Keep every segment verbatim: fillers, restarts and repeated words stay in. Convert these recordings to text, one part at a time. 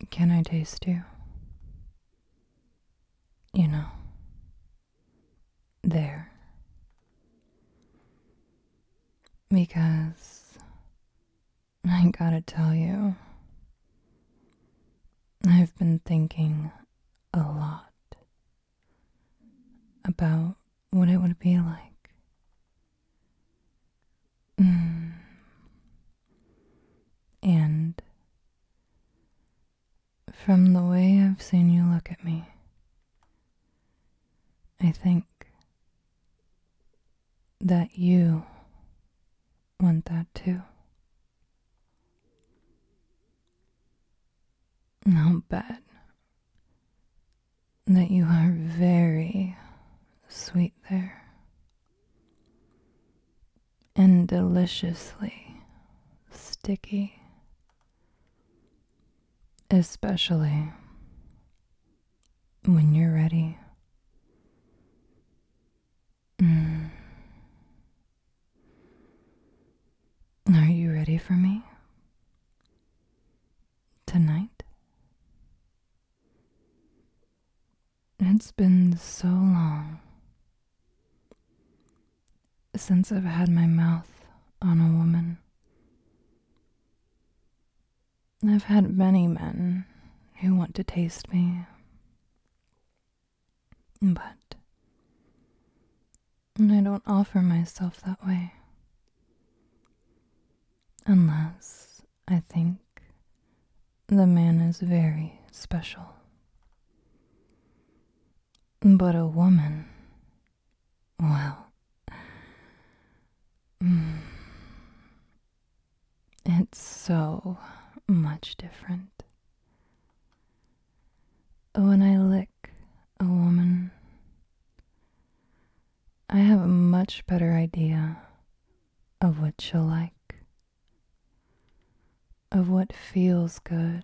Can I taste you? You know, there. Because I gotta tell you, I've been thinking a lot about what it would be like. Mm. And from the way I've seen you look at me, I think that you want that too. I'll bet that you are very sweet there and deliciously sticky, especially when you're ready. Mm. Are you ready for me? Tonight? It's been so long since I've had my mouth on a woman. I've had many men who want to taste me, but I don't offer myself that way unless I think the man is very special. But a woman, well, mm, it's so much different. When I lick a woman, I have a much better idea of what she'll like, of what feels good,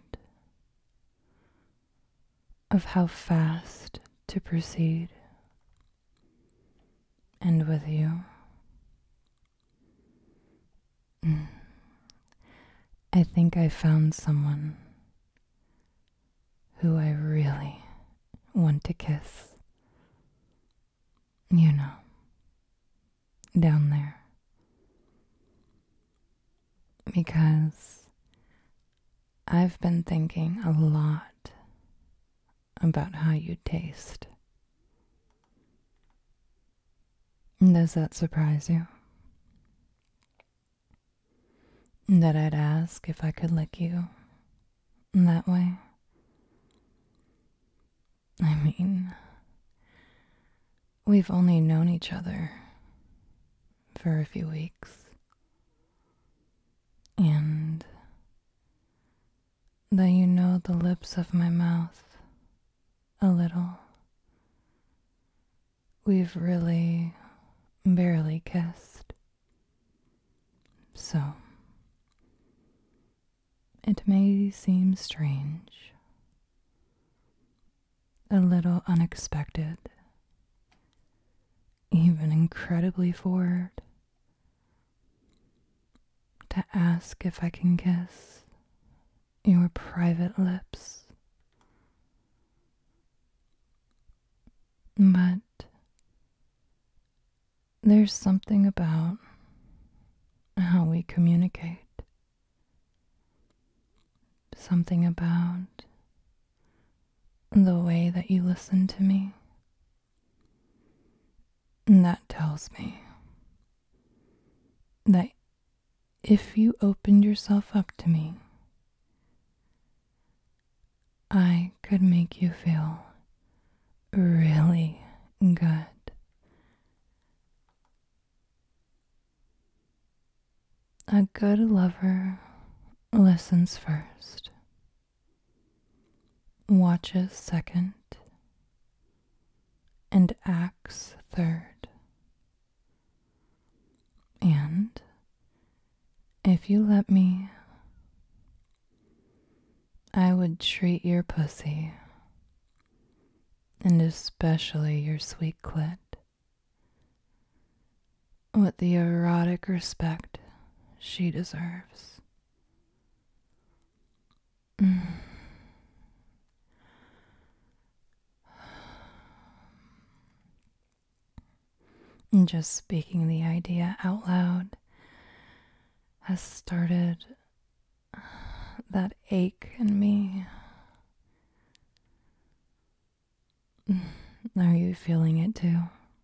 of how fast to proceed. And with you, mm, I think I found someone who I really want to kiss. You know, down there. Because I've been thinking a lot about how you taste. Does that surprise you? That I'd ask if I could lick you that way? I mean, we've only known each other for a few weeks. And though you know the lips of my mouth a little, we've really barely kissed. So, it may seem strange, a little unexpected, even incredibly forward, to ask if I can kiss your private lips. But there's something about how we communicate, something about the way that you listen to me, and that tells me that if you opened yourself up to me, I could make you feel really good. A good lover listens first, watches second, and acts third. And if you let me, I would treat your pussy, and especially your sweet clit, with the erotic respect she deserves. Mm. And just speaking the idea out loud has started that ache in me. Are you feeling it too?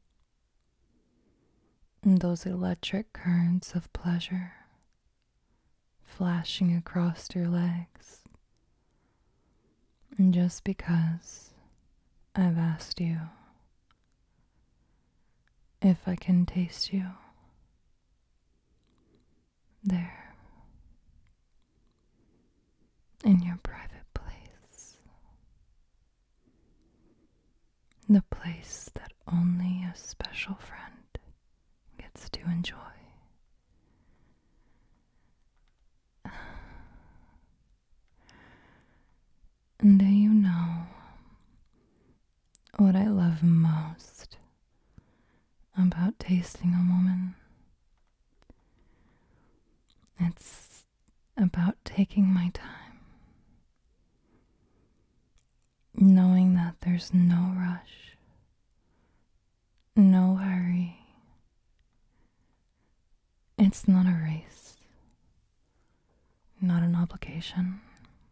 Those electric currents of pleasure flashing across your legs. And just because I've asked you if I can taste you, there, in your private place, the place that only a special friend gets to enjoy. And do you know what I love most about tasting a woman? It's about taking my time, knowing that there's no rush, no hurry. It's not a race, not an obligation,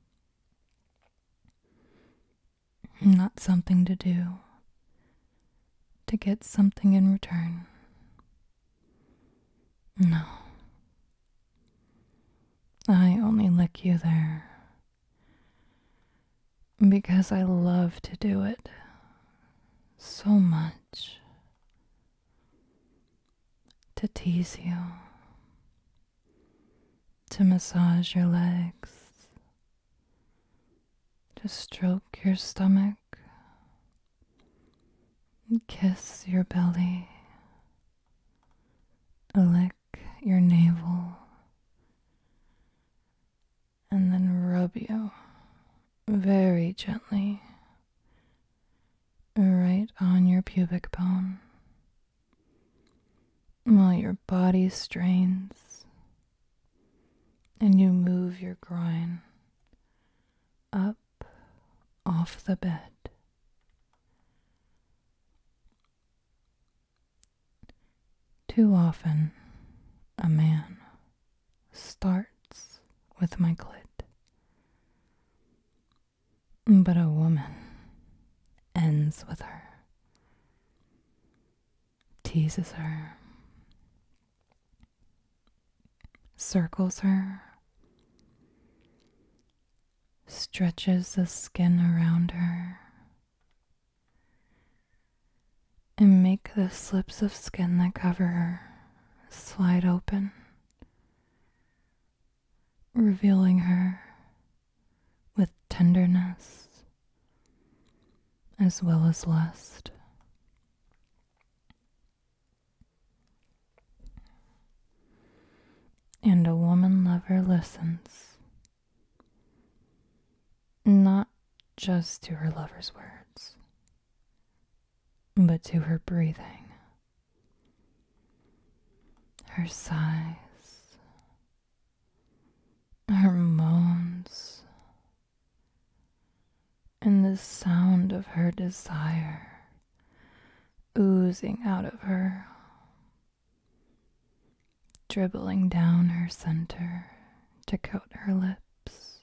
not something to do to get something in return. No. I only lick you there because I love to do it so much. To tease you, to massage your legs, to stroke your stomach, kiss your belly, lick your navel, and then rub you very gently right on your pubic bone while your body strains and you move your groin up off the bed. Too often, a man starts with my clit, but a woman ends with her, teases her, circles her, stretches the skin around her, and make the slips of skin that cover her slide open, revealing her with tenderness as well as lust. And a woman lover listens, not just to her lover's words, but to her breathing, her sighs, her moans, and the sound of her desire oozing out of her, dribbling down her center to coat her lips.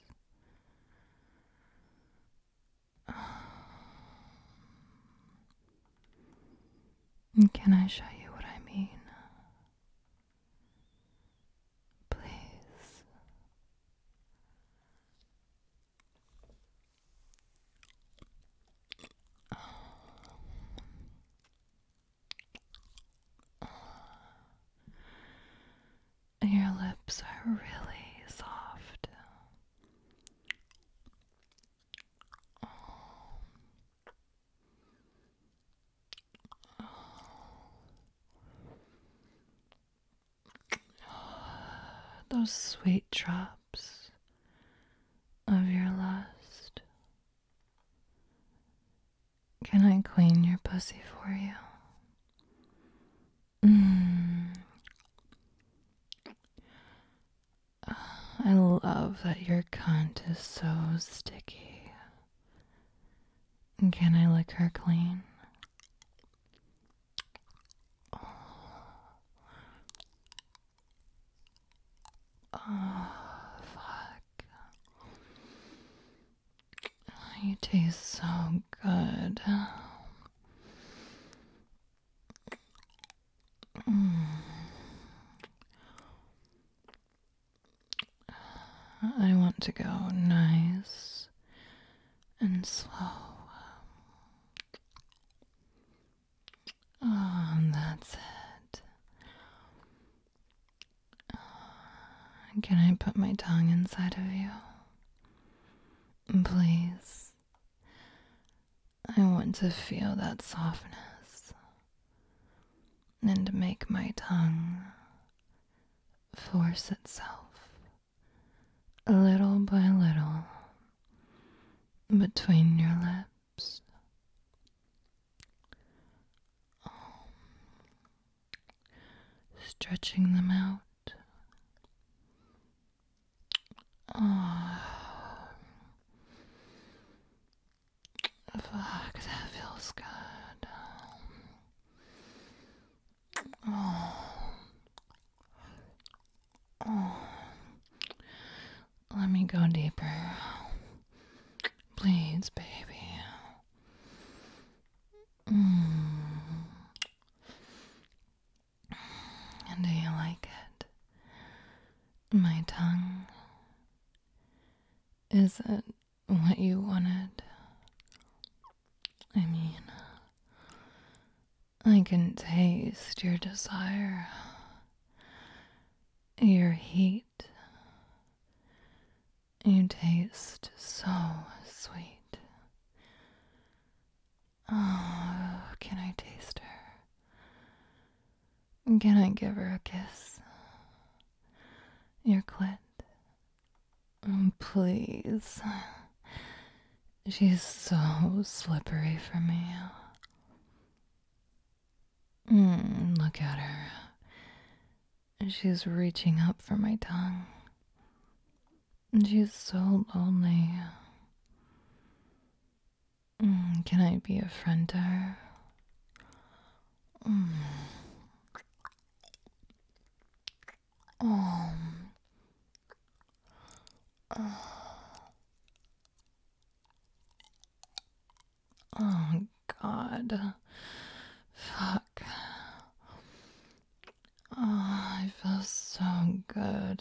Can I show you what I mean? Please. Your lips are really soft. Those sweet drops of your lust. Can I clean your pussy for you? Mm. I love that your cunt is so sticky. Can I lick her clean? Oh, fuck. You taste so good. Mm. I want to go nice and slow. Oh, and that's it. Can I put my tongue inside of you? Please. I want to feel that softness and make my tongue force itself little by little between your lips. Oh. Stretching them out. Oh. Fuck, that feels good. Oh. Oh. Let me go deeper. Please, baby. Mm. And do you like it? My tongue? Is it what you wanted? I mean, I can taste your desire, your heat. You taste so sweet. Oh, can I taste her? Can I give her a kiss? Your clit? Oh, please. She's so slippery for me. Mm, look at her. She's reaching up for my tongue. She's so lonely. Mm, can I be a friend to her? Mm. Oh. Oh. Oh, God. Fuck. Oh, I feel so good.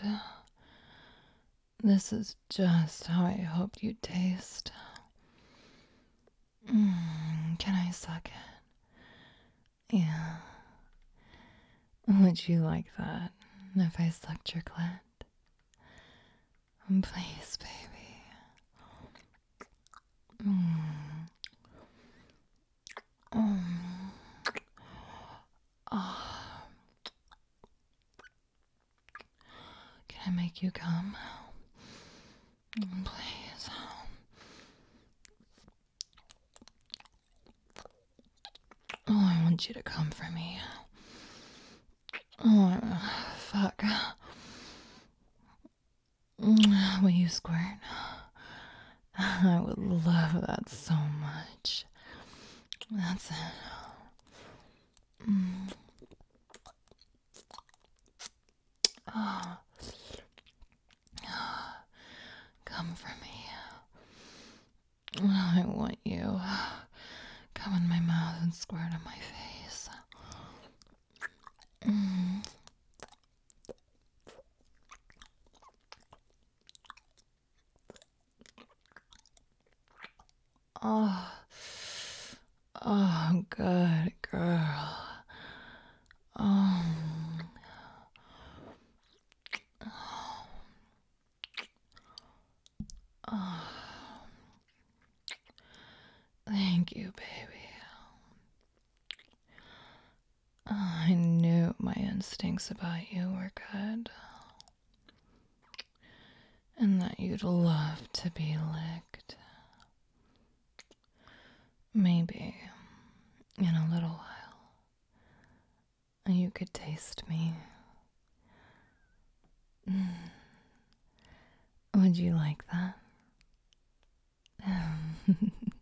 This is just how I hoped you'd taste. Mm, can I suck it? Yeah. Would you like that if I sucked your clit? Please, baby. Mm. Oh. Oh. Can I make you come? Please. Oh, I want you to come for me. Oh, fuck. Will you squirt? I would love that so much. That's it. Mm. Oh. Come for me. I want you. Come in my mouth and squirt on my face. Mm. Oh. Oh, good girl. Oh. Oh. Oh. Thank you, baby. Oh, I knew my instincts about you were good. And that you'd love to be licked. Maybe in a little while you could taste me. Mm. Would you like that?